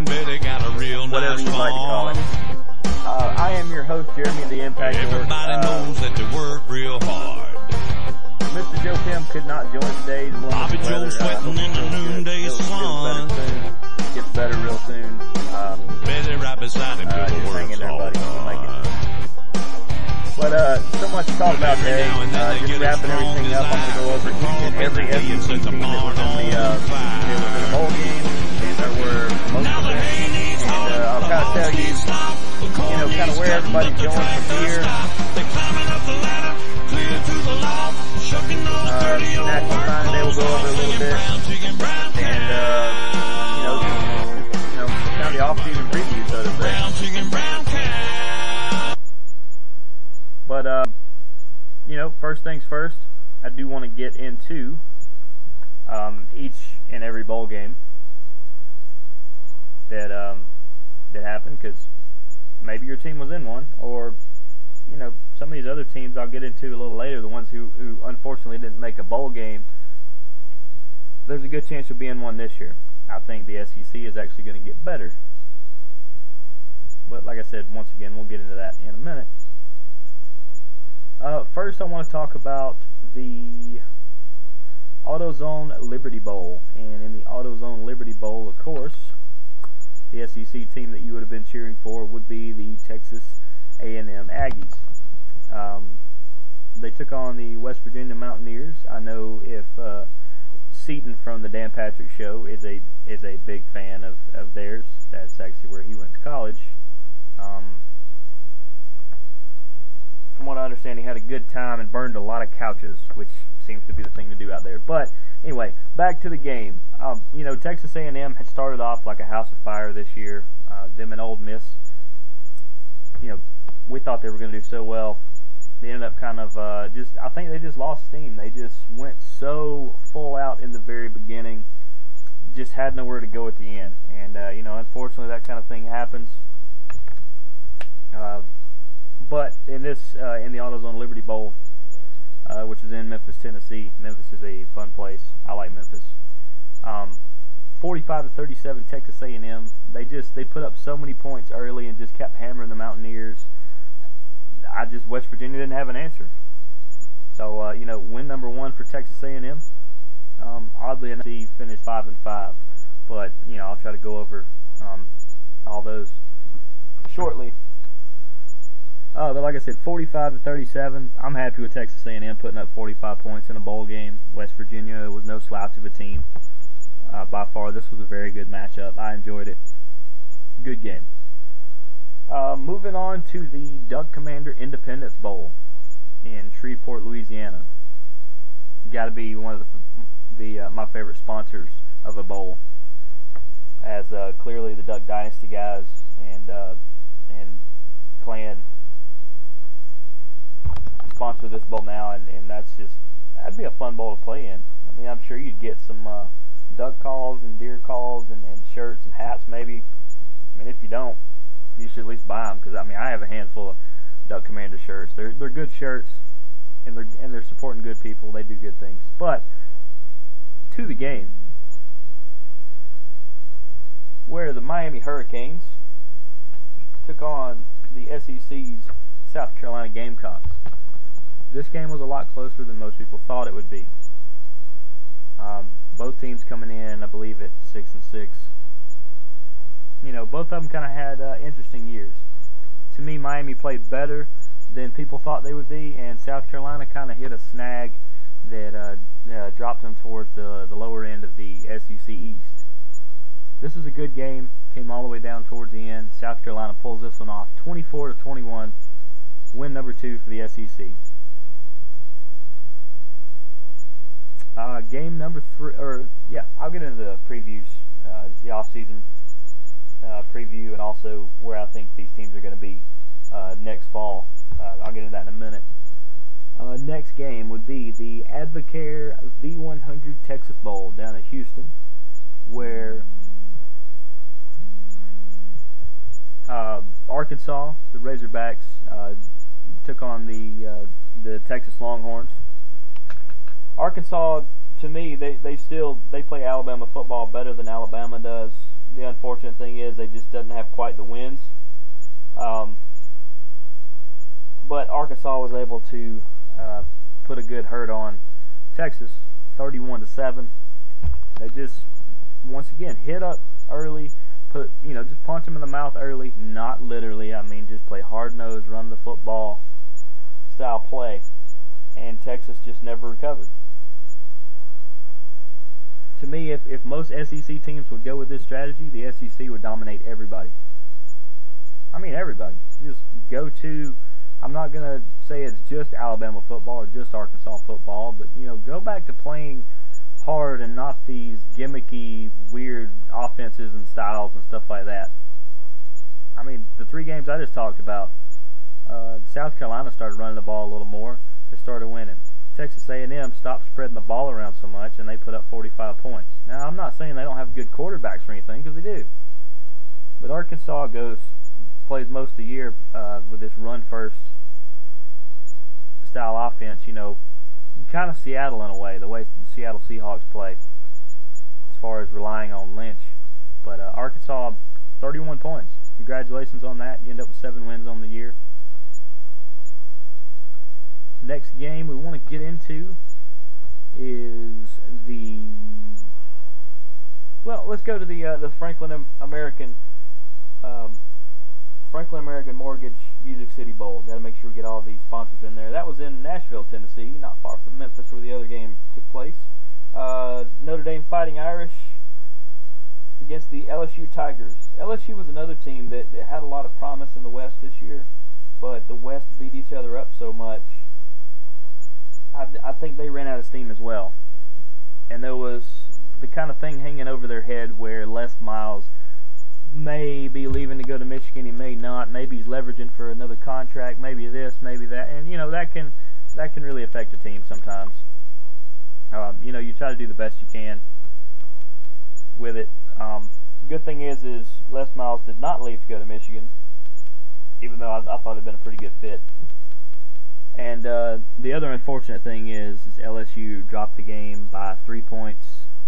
whatever you'd like to call it. I am your host, Jeremy of the Impact. Everybody knows that they work real hard. Mr. Joe Kim could not join today. Bobby Joe sweating in the noonday sun. Gets better real soon. Betty right beside him till the just hang in there, buddy. We'll make it. But so much to talk about today. Just wrapping everything up. I'm going to go over each and every SEC team that was in the bowl game, and there were most of them. And I'll kind of tell you, kind of where everybody's going from here. National Signing Day will go over a little bit, and kind of the off-season preview, so to say. But first things first, I do want to get into each and every bowl game that happened, because maybe your team was in one, or some of these other teams I'll get into a little later, the ones who unfortunately didn't make a bowl game. There's a good chance you'll be in one this year. I think the SEC is actually going to get better. But like I said, once again, we'll get into that in a minute. First, I want to talk about the AutoZone Liberty Bowl. And in the AutoZone Liberty Bowl, of course, the SEC team that you would have been cheering for would be the Texas A&M Aggies. They took on the West Virginia Mountaineers. I know if Seaton from the Dan Patrick Show is a big fan of theirs. That's actually where he went to college. From what I understand, he had a good time and burned a lot of couches, which seems to be the thing to do out there. But anyway, back to the game. Texas A&M had started off like a house of fire this year. Them and Ole Miss, we thought they were going to do so well. They ended up kind of I think they just lost steam. They just went so full out in the very beginning, just had nowhere to go at the end. And, unfortunately that kind of thing happens. But in the AutoZone Liberty Bowl, which is in Memphis, Tennessee. Memphis is a fun place. I like Memphis. 45-37 Texas A&M. They put up so many points early and just kept hammering the Mountaineers. West Virginia didn't have an answer. So, win number one for Texas A&M. Oddly enough, he finished 5-5. But, I'll try to go over, all those shortly. But like I said, 45-37. I'm happy with Texas A&M putting up 45 points in a bowl game. West Virginia was no slouch of a team. By far, this was a very good matchup. I enjoyed it. Good game. Moving on to the Duck Commander Independence Bowl in Shreveport, Louisiana. Got to be one of my favorite sponsors of a bowl, as clearly the Duck Dynasty guys and Clan sponsor this bowl now, and that'd be a fun bowl to play in. I mean, I'm sure you'd get some duck calls and deer calls and shirts and hats maybe. I mean, if you don't, you should at least buy them, because I have a handful of Duck Commander shirts. They're good shirts, and they're supporting good people. They do good things. But to the game, where the Miami Hurricanes took on the SEC's South Carolina Gamecocks. This game was a lot closer than most people thought it would be. Both teams coming in, I believe, at 6-6. Both of them kind of had interesting years. To me, Miami played better than people thought they would be, and South Carolina kind of hit a snag that dropped them towards the lower end of the SEC East. This was a good game. Came all the way down towards the end. South Carolina pulls this one off, 24-21. Win number 2 for the SEC. Game number 3, I'll get into the previews, the off-season preview, and also where I think these teams are going to be next fall. I'll get into that in a minute. Next game would be the Advocare V100 Texas Bowl down in Houston, where Arkansas, the Razorbacks, took on the Texas Longhorns. Arkansas, to me, they play Alabama football better than Alabama does. the unfortunate thing is they just doesn't have quite the wins. But Arkansas was able to put a good hurt on Texas, 31-7. They just, once again, hit up early, just punch them in the mouth early, not literally. I mean, just play hard-nosed, run the football style play, and Texas just never recovered. To me, if most SEC teams would go with this strategy, the SEC would dominate everybody. I mean, everybody. Just go to, I'm not going to say it's just Alabama football or just Arkansas football, but, go back to playing hard and not these gimmicky, weird offenses and styles and stuff like that. I mean, the 3 games I just talked about, South Carolina started running the ball a little more. They started winning. Texas A&M stopped spreading the ball around so much, and they put up 45 points. Now, I'm not saying they don't have good quarterbacks or anything, because they do. But Arkansas plays most of the year with this run-first style offense, kind of Seattle in a way, the way Seattle Seahawks play, as far as relying on Lynch. But Arkansas, 31 points. Congratulations on that. You end up with 7 wins on the year. Next game we want to get into is let's go to the Franklin American Mortgage Music City Bowl. Got to make sure we get all these sponsors in there. That was in Nashville, Tennessee, not far from Memphis, where the other game took place. Notre Dame Fighting Irish against the LSU Tigers. LSU was another team that had a lot of promise in the West this year, but the West beat each other up so much. I think they ran out of steam as well. And there was the kind of thing hanging over their head where Les Miles may be leaving to go to Michigan, he may not. Maybe he's leveraging for another contract, maybe this, maybe that. And, that can really affect a team sometimes. You try to do the best you can with it. Good thing is Les Miles did not leave to go to Michigan, even though I thought it'd been a pretty good fit. And the other unfortunate thing is LSU dropped the game by 3 points.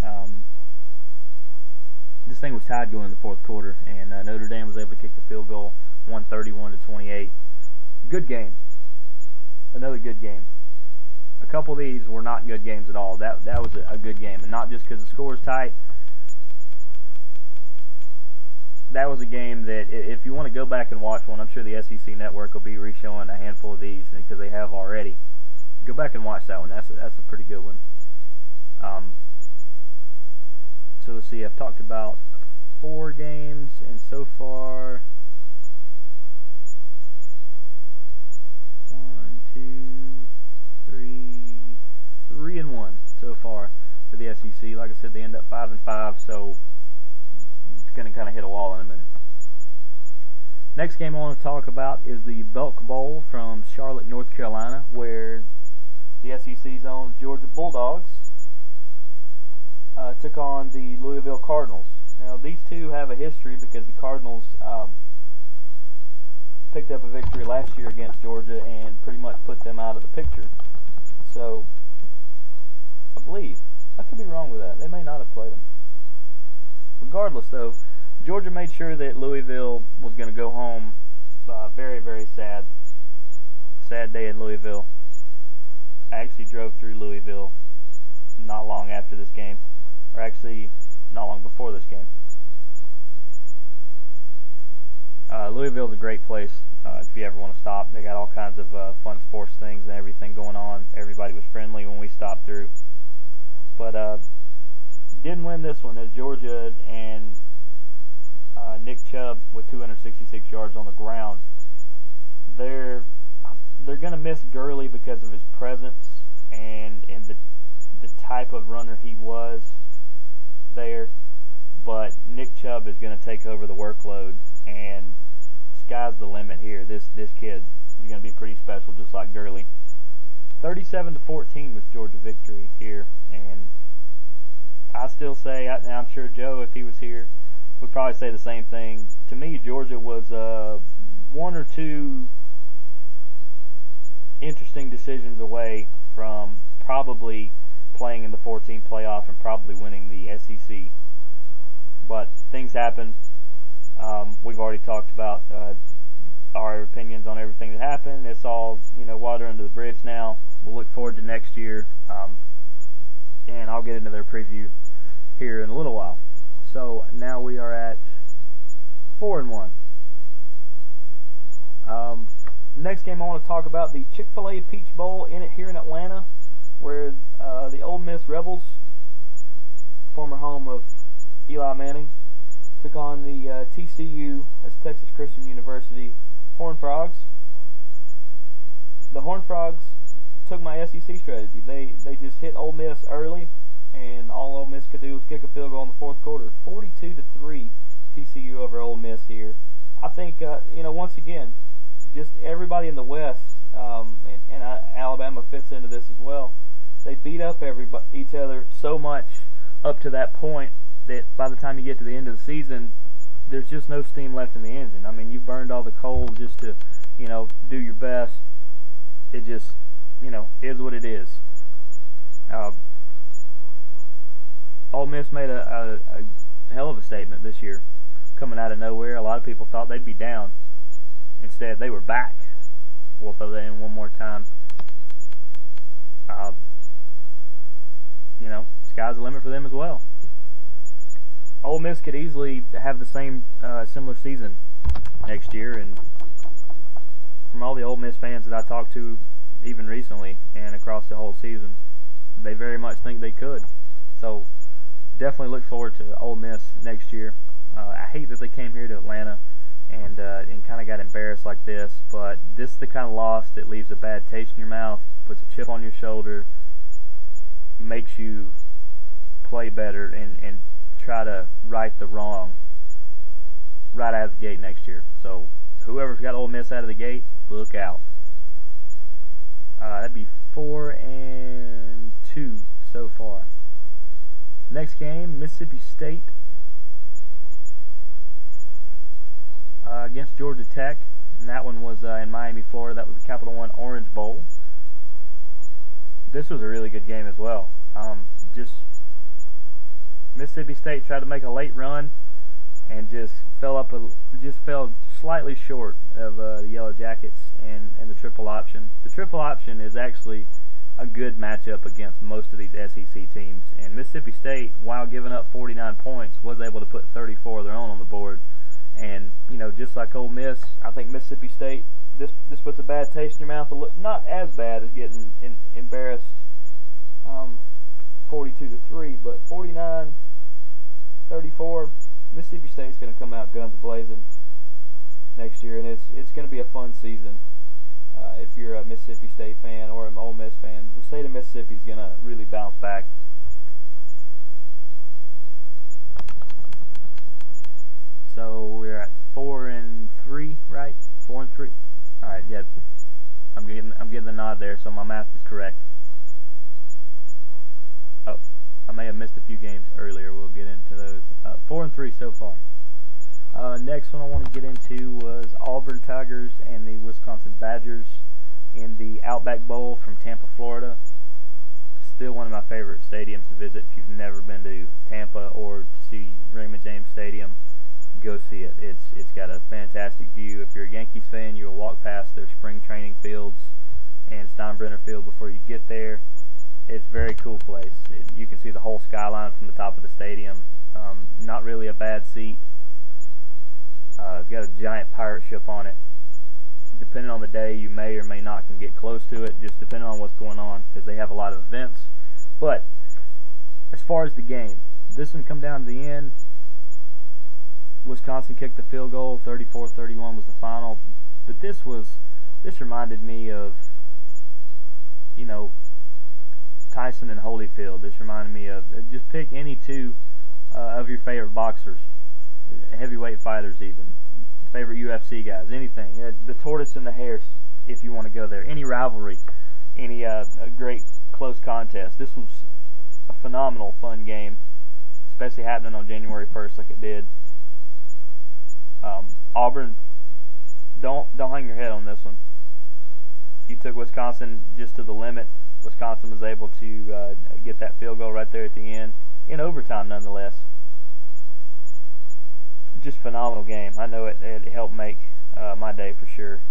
This thing was tied going in the fourth quarter, and Notre Dame was able to kick the field goal, 131-28. Good game. Another good game. A couple of these were not good games at all. That was a good game, and not just because the score was tight. That was a game that, if you want to go back and watch one, I'm sure the SEC Network will be re-showing a handful of these because they have already. Go back and watch that one. That's a pretty good one. So let's see. I've talked about 4 games, and so far, 3-1 so far for the SEC. Like I said, they end up 5-5, so it's going to kind of hit a wall in a minute. Next game I want to talk about is the Belk Bowl from Charlotte, North Carolina, where the SEC's own Georgia Bulldogs took on the Louisville Cardinals. Now, these two have a history because the Cardinals picked up a victory last year against Georgia and pretty much put them out of the picture. So, I believe. I could be wrong with that. They may not have played them. Regardless, though, Georgia made sure that Louisville was going to go home. Very, very sad. Sad day in Louisville. I actually drove through Louisville not long after this game. Or actually, not long before this game. Louisville's a great place if you ever want to stop. They got all kinds of fun sports things and everything going on. Everybody was friendly when we stopped through. But didn't win this one as Georgia and Nick Chubb with 266 yards on the ground. They're going to miss Gurley because of his presence and the type of runner he was there. But Nick Chubb is going to take over the workload, and sky's the limit here. This kid is going to be pretty special, just like Gurley. 37-14 was Georgia victory here, and I still say, and I'm sure Joe, if he was here, would probably say the same thing. To me, Georgia was 1 or 2 interesting decisions away from probably playing in the 14 playoff and probably winning the SEC. But things happen. We've already talked about our opinions on everything that happened. It's all, water under the bridge now. We'll look forward to next year, and I'll get into their preview here in a little while. So now we are at 4-1. Next game I want to talk about, the Chick-fil-A Peach Bowl here in Atlanta, where the Ole Miss Rebels, former home of Eli Manning, took on the TCU, that's Texas Christian University, Horned Frogs. The Horned Frogs took my SEC strategy. They just hit Ole Miss early, and all Ole Miss could do was kick a field goal in the fourth quarter. 42-3 TCU over Ole Miss here. I think, once again, just everybody in the West, and Alabama fits into this as well. They beat up each other so much up to that point that by the time you get to the end of the season, there's just no steam left in the engine. I mean, you burned all the coal just to, do your best. It just, is what it is. Ole Miss made a hell of a statement this year, coming out of nowhere. A lot of people thought they'd be down. Instead, they were back. We'll throw that in one more time. Sky's the limit for them as well. Ole Miss could easily have the same similar season next year, and from all the Ole Miss fans that I talked to even recently and across the whole season, they very much think they could. So definitely look forward to Ole Miss next year. I hate that they came here to Atlanta and kind of got embarrassed like this, but this is the kind of loss that leaves a bad taste in your mouth, puts a chip on your shoulder, makes you play better and try to right the wrong right out of the gate next year. So whoever's got Ole Miss out of the gate, look out. That'd be 4-2 so far. Next game, Mississippi State against Georgia Tech, and that one was in Miami, Florida. That was the Capital One Orange Bowl. This was a really good game as well. Just Mississippi State tried to make a late run and just fell slightly short of the Yellow Jackets and the triple option. The triple option is actually a good matchup against most of these SEC teams, and Mississippi State, while giving up 49 points, was able to put 34 of their own on the board. And just like Ole Miss, I think Mississippi State, this puts a bad taste in your mouth. Not as bad as getting embarrassed 42-3, but 49-34. Mississippi State's going to come out guns blazing next year, and it's going to be a fun season. If you're a Mississippi State fan or an Ole Miss fan, the state of Mississippi is going to really bounce back. So we're at 4-3, right? 4-3. All right, yeah. I'm getting the nod there, so my math is correct. Oh, I may have missed a few games earlier. We'll get into those. 4-3 so far. Next one I want to get into was Auburn Tigers and the Wisconsin Badgers in the Outback Bowl from Tampa, Florida. Still one of my favorite stadiums to visit. If you've never been to Tampa or to see Raymond James Stadium, go see it. It's got a fantastic view. If you're a Yankees fan, you'll walk past their spring training fields and Steinbrenner Field before you get there. It's a very cool place. You can see the whole skyline from the top of the stadium. Not really a bad seat. It's got a giant pirate ship on it. Depending on the day, you may or may not can get close to it, just depending on what's going on, because they have a lot of events. But as far as the game, this one come down to the end. Wisconsin kicked the field goal, 34-31 was the final. But this reminded me of, Tyson and Holyfield. This reminded me of, just pick any two of your favorite boxers, heavyweight fighters even, favorite UFC guys, anything. The tortoise and the hare, if you want to go there. Any rivalry, any a great close contest. This was a phenomenal, fun game, especially happening on January 1st like it did. Auburn, don't hang your head on this one. You took Wisconsin just to the limit. Wisconsin was able to get that field goal right there at the end, in overtime nonetheless. just phenomenal game. I know it helped make my day for sure.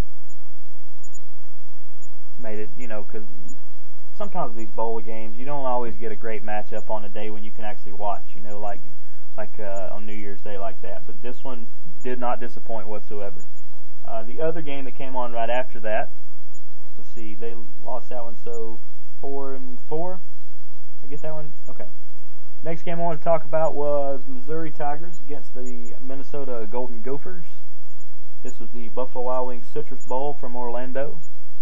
Made it, because sometimes these bowl games, you don't always get a great matchup on a day when you can actually watch, like on New Year's Day like that. But this one did not disappoint whatsoever. The other game that came on right after that, let's see, they lost that one, so 4-4. I get that one? Okay. Next game I want to talk about was Missouri Tigers against the Minnesota Golden Gophers. This was the Buffalo Wild Wings Citrus Bowl from Orlando.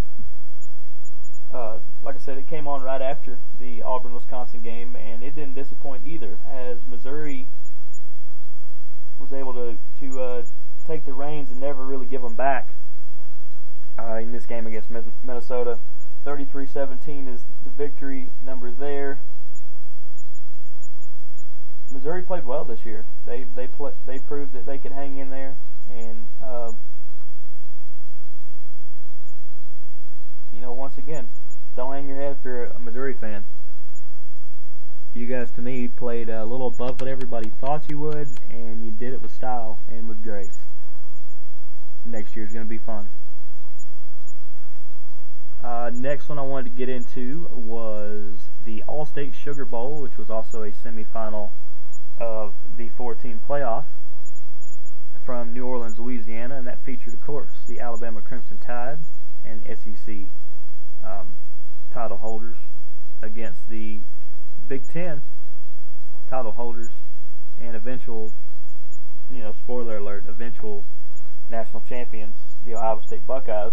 Like I said, it came on right after the Auburn-Wisconsin game, and it didn't disappoint either, as Missouri was able to take the reins and never really give them back in this game against Minnesota. 33-17 is the victory number there. Missouri played well this year. They proved that they could hang in there, and once again, don't hang your head if you're a Missouri fan. You guys, to me, played a little above what everybody thought you would, and you did it with style and with grace. Next year's going to be fun. Next one I wanted to get into was the All-State Sugar Bowl, which was also a semifinal of the 4-team playoff from New Orleans, Louisiana, and that featured, of course, the Alabama Crimson Tide and SEC title holders against the Big Ten title holders and eventual, spoiler alert, eventual national champions, the Ohio State Buckeyes.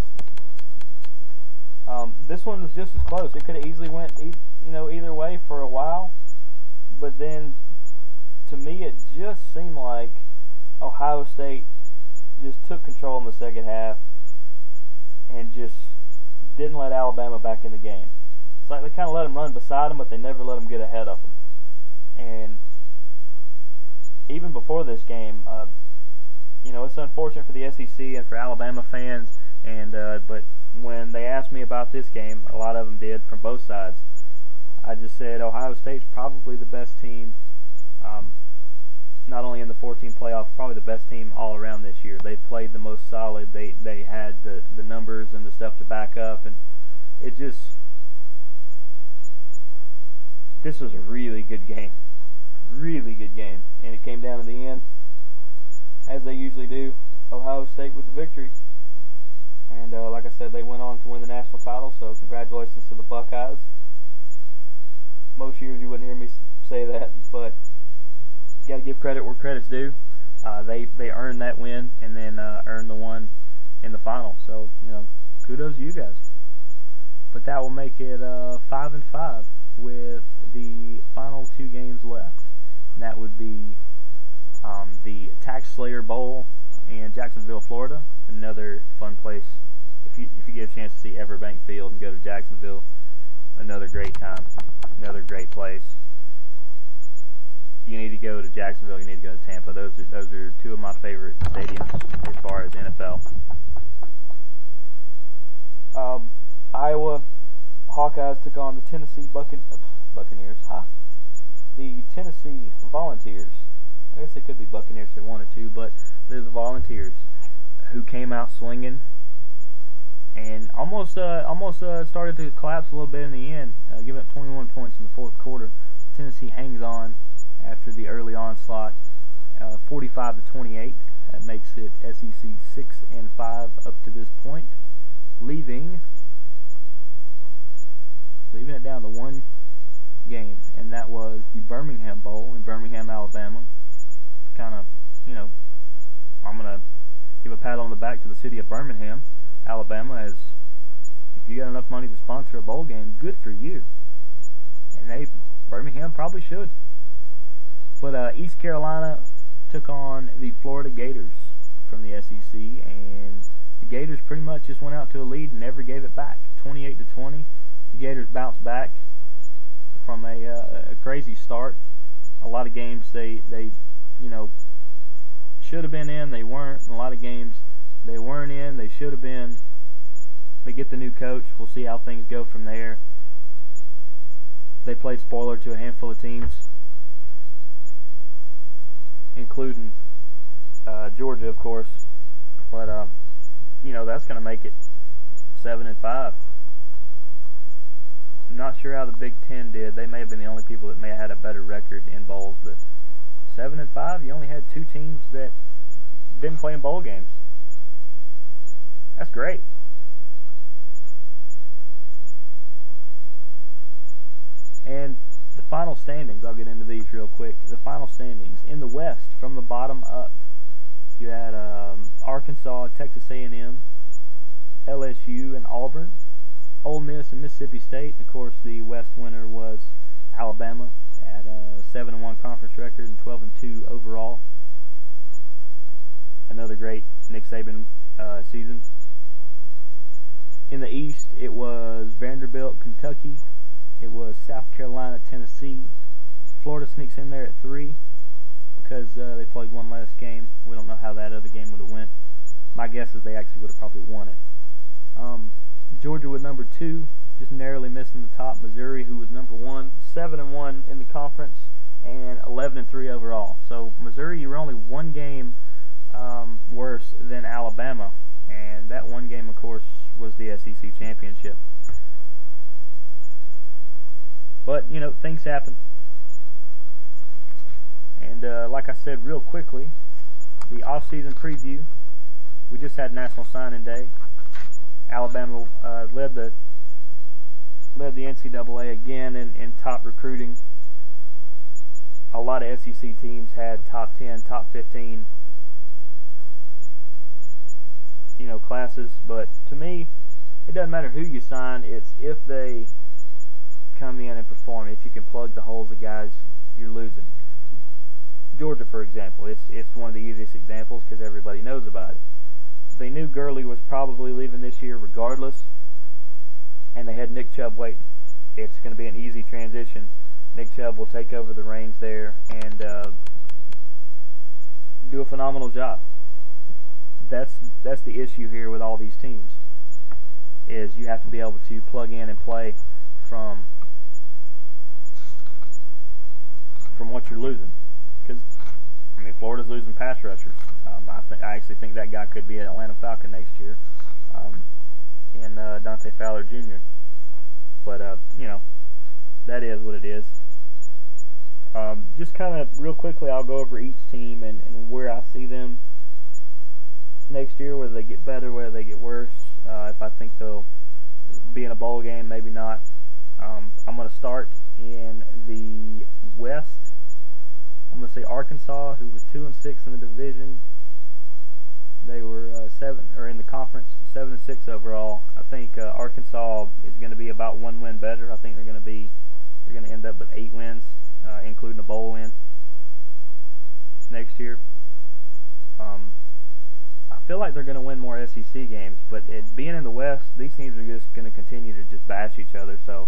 This one was just as close. It could have easily went, either way for a while, but then, to me, it just seemed like Ohio State just took control in the second half and just didn't let Alabama back in the game. It's like they kind of let them run beside them, but they never let them get ahead of them. And even before this game, it's unfortunate for the SEC and for Alabama fans. But when they asked me about this game, a lot of them did from both sides. I just said Ohio State's probably the best team, not only in the 14 playoff, probably the best team all around this year. They played the most solid. They had the numbers and the stuff to back up, and this was a really good game. Really good game. And it came down in the end, as they usually do, Ohio State with the victory. And like I said, they went on to win the national title, so congratulations to the Buckeyes. Most years you wouldn't hear me say that, but got to give credit where credit's due. They earned that win and then earned the one in the final. So, kudos to you guys. But that will make it 5-5 with the final two games left. And that would be the Tax Slayer Bowl in Jacksonville, Florida. Another fun place. If you get a chance to see Everbank Field and go to Jacksonville, another great time. Another great place. You need to go to Jacksonville, you need to go to Tampa. Those are two of my favorite stadiums as far as NFL. Iowa Hawkeyes took on the Tennessee Buccaneers. The Tennessee Volunteers. I guess they could be Buccaneers if they wanted to, but they're the Volunteers who came out swinging and almost started to collapse a little bit in the end, giving up 21 points in the fourth quarter. Tennessee hangs on after the early onslaught, 45-28. That makes it SEC 6-5 up to this point, leaving it down to one game, and that was the Birmingham Bowl in Birmingham, Alabama. Kind of, I'm going to give a pat on the back to the city of Birmingham, Alabama, as if you got enough money to sponsor a bowl game, good for you. And Birmingham probably should. But East Carolina took on the Florida Gators from the SEC, and the Gators pretty much just went out to a lead and never gave it back. 28-20. The Gators bounced back from a crazy start. A lot of games they should have been in, they weren't. In a lot of games they weren't in, they should have been. They get the new coach. We'll see how things go from there. They played spoiler to a handful of teams, including Georgia, of course, but that's going to make it 7-5. I'm not sure how the Big Ten did. They may have been the only people that may have had a better record in bowls, but 7-5. You only had 2 teams that didn't play in bowl games. That's great. And the final standings, I'll get into these real quick. The final standings in the West, from the bottom up, you had Arkansas, Texas A&M, LSU, and Auburn, Ole Miss, and Mississippi State. Of course, the West winner was Alabama at a 7-1 conference record and 12-2 overall. Another great Nick Saban season. In the East, it was Vanderbilt, Kentucky. It was South Carolina, Tennessee. Florida sneaks in there at 3 because they played one last game. We don't know how that other game would have went. My guess is they actually would have probably won it. Georgia was number 2, just narrowly missing the top. Missouri, who was number 1, 7-1 in the conference and 11-3 overall. So Missouri, you were only one game worse than Alabama, and that one game, of course, was the SEC championship. But, things happen. And like I said real quickly, the off-season preview, we just had National Signing Day. Alabama led the NCAA again in top recruiting. A lot of SEC teams had top 10, top 15, classes. But to me, it doesn't matter who you sign. It's if they come in and perform. If you can plug the holes of guys you're losing. Georgia, for example, it's one of the easiest examples because everybody knows about it. They knew Gurley was probably leaving this year regardless, and they had Nick Chubb waiting. It's going to be an easy transition. Nick Chubb will take over the reins there and do a phenomenal job. That's the issue here with all these teams, is you have to be able to plug in and play from what you're losing. Because, Florida's losing pass rushers. I actually think that guy could be an Atlanta Falcon next year, in Dante Fowler Jr. But, that is what it is. Just kind of real quickly, I'll go over each team and where I see them next year, whether they get better, whether they get worse, if I think they'll be in a bowl game, maybe not. I'm going to start in the West. I'm going to say Arkansas, who was 2-6 in the division. They were in the conference, 7-6 overall. I think Arkansas is going to be about 1 win better. I think they're going to end up with 8 wins, including a bowl win next year. I feel like they're going to win more SEC games, but being in the West, these teams are just going to continue to just bash each other. So,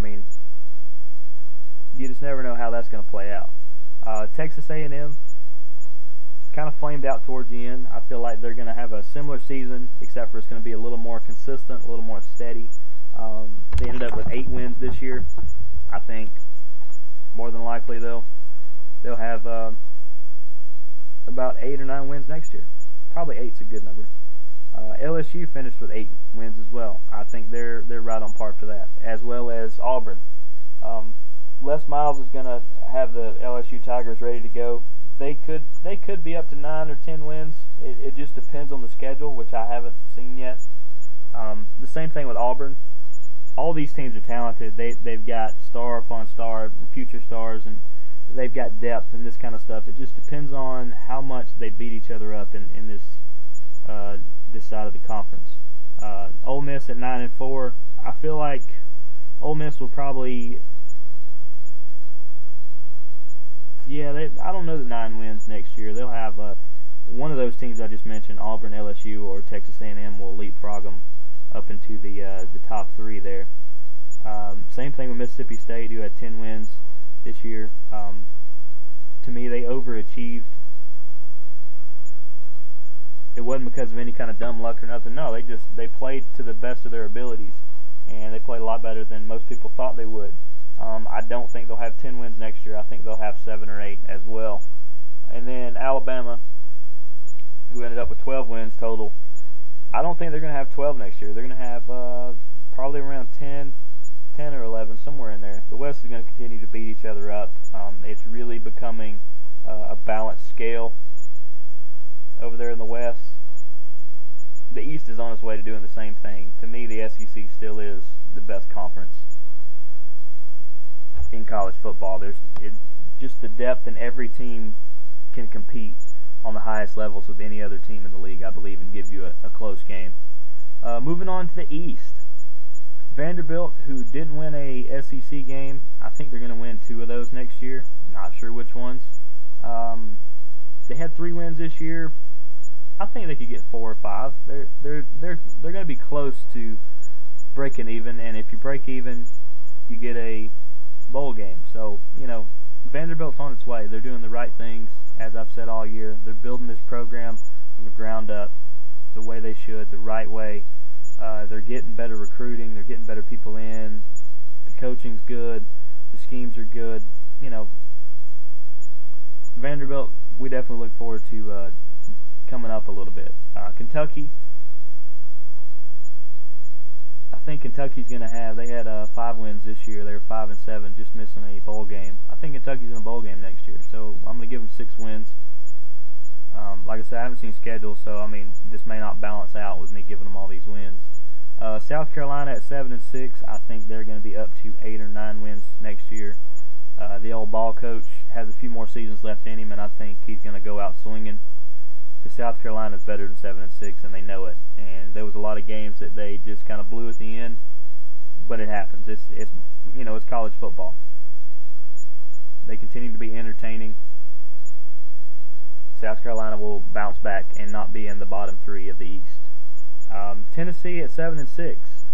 you just never know how that's going to play out. Texas A&M kind of flamed out towards the end. I feel like they're going to have a similar season, except for it's going to be a little more consistent, a little more steady. They ended up with 8 wins this year. I think more than likely they'll have about 8 or 9 wins next year. Probably 8's a good number. LSU finished with 8 wins as well. I think they're right on par for that, as well as Auburn. Les Miles is going to have the LSU Tigers ready to go. They could be up to 9 or 10 wins. It just depends on the schedule, which I haven't seen yet. The same thing with Auburn. All these teams are talented. They've got star upon star, future stars, and they've got depth and this kind of stuff. It just depends on how much they beat each other up in this side of the conference. Ole Miss at 9-4. I feel like Ole Miss will probably. I don't know the 9 wins next year. They'll have one of those teams I just mentioned, Auburn, LSU, or Texas A&M, will leapfrog them up into the top 3 there. Same thing with Mississippi State, who had 10 wins this year. To me, they overachieved. It wasn't because of any kind of dumb luck or nothing. No, they played to the best of their abilities, and they played a lot better than most people thought they would. I don't think they'll have 10 wins next year. I think they'll have 7 or 8 as well. And then Alabama, who ended up with 12 wins total. I don't think they're going to have 12 next year. They're going to have probably around 10 or 11, somewhere in there. The West is going to continue to beat each other up. It's really becoming a balanced scale over there in the West. The East is on its way to doing the same thing. To me, the SEC still is the best conference in college football. Just the depth, and every team can compete on the highest levels with any other team in the league, I believe, and give you a close game. Moving on to the East. Vanderbilt, who didn't win a SEC game, I think they're going to win 2 of those next year. Not sure which ones. They had 3 wins this year. I think they could get 4 or 5. They're going to be close to breaking even, and if you break even, you get a bowl game. So, Vanderbilt's on its way. They're doing the right things, as I've said all year. They're building this program from the ground up the way they should, the right way. They're getting better recruiting. They're getting better people in. The coaching's good. The schemes are good. Vanderbilt, we definitely look forward to coming up a little bit. Kentucky, I think Kentucky's going to have, they had 5 wins this year. They were 5-7, just missing a bowl game. I think Kentucky's in a bowl game next year, so I'm going to give them 6 wins. Like I said, I haven't seen schedule, so this may not balance out with me giving them all these wins. South Carolina at 7-6, I think they're going to be up to 8 or 9 wins next year. The old ball coach has a few more seasons left in him, and I think he's going to go out swinging. The South Carolina's better than 7-6, and they know it. And there was a lot of games that they just kind of blew at the end, but it happens. It's college football. They continue to be entertaining. South Carolina will bounce back and not be in the bottom 3 of the East. Tennessee at 7-6.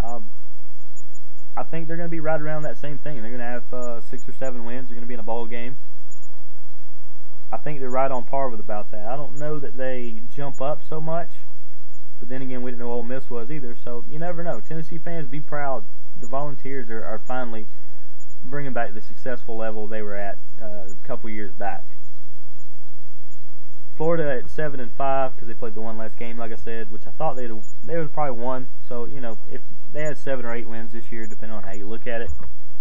I think they're going to be right around that same thing. They're going to have 6 or 7 wins. They're going to be in a bowl game. I think they're right on par with about that. I don't know that they jump up so much, but then again, we didn't know Ole Miss was either, so you never know. Tennessee fans, be proud. The Volunteers are finally bringing back the successful level they were at a couple years back. Florida at 7-5 because they played the one last game, like I said, which I thought they would probably won. So if they had 7 or 8 wins this year, depending on how you look at it.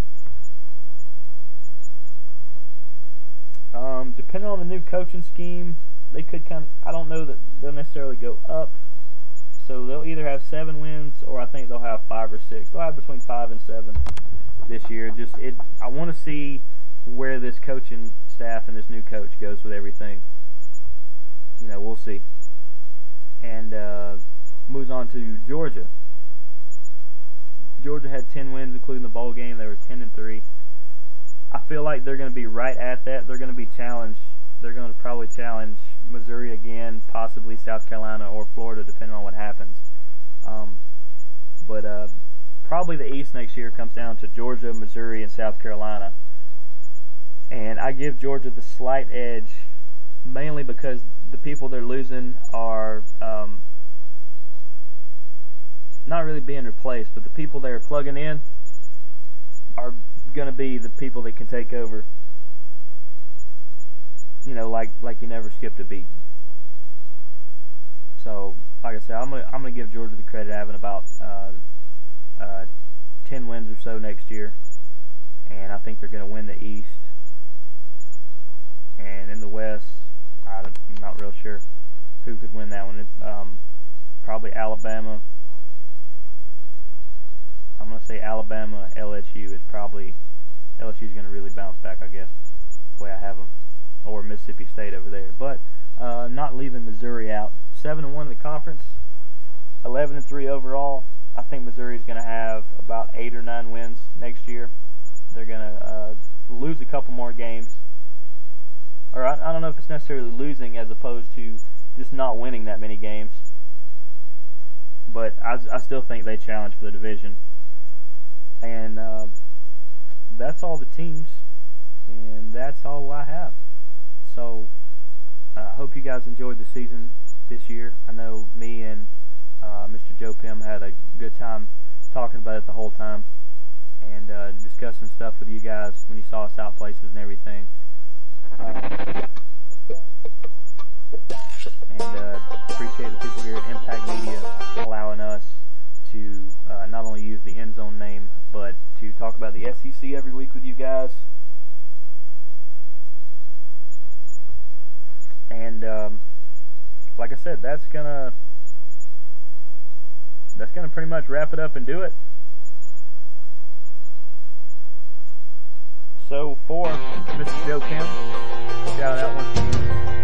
Depending on the new coaching scheme, they could I don't know that they'll necessarily go up. So they'll either have 7 wins, or I think they'll have 5 or 6. They'll have between 5 and 7 this year. I want to see where this coaching staff and this new coach goes with everything. We'll see. And moves on to Georgia. Georgia had 10 wins, including the bowl game. They were 10-3. I feel like they're going to be right at that. They're going to be challenged. They're going to probably challenge Missouri again, possibly South Carolina or Florida, depending on what happens. But probably the East next year comes down to Georgia, Missouri, and South Carolina. And I give Georgia the slight edge, mainly because the people they're losing are not really being replaced, but the people they're plugging in are going to be the people that can take over. Like you never skipped a beat. So, like I said, I'm gonna give Georgia the credit of having about 10 wins or so next year, and I think they're going to win the East. And in the West, I'm not real sure who could win that one. Probably Alabama. I'm going to say Alabama, LSU is probably, LSU's going to really bounce back, I guess, the way I have them, or Mississippi State over there. But not leaving Missouri out. 7-1 in the conference, 11-3 overall. I think Missouri's going to have about 8 or 9 wins next year. They're going to lose a couple more games. Or I don't know if it's necessarily losing as opposed to just not winning that many games. But I still think they challenge for the division. And that's all the teams. And that's all I have. So I hope you guys enjoyed the season this year. I know me and Mr. Joe Pim had a good time talking about it the whole time. And discussing stuff with you guys when you saw us out places and everything. And appreciate the people here at Impact Media allowing us to not only use the End Zone name, but to talk about the SEC every week with you guys. And like I said, that's gonna pretty much wrap it up and do it. So for Mr. Joe Kemp, shout out once again.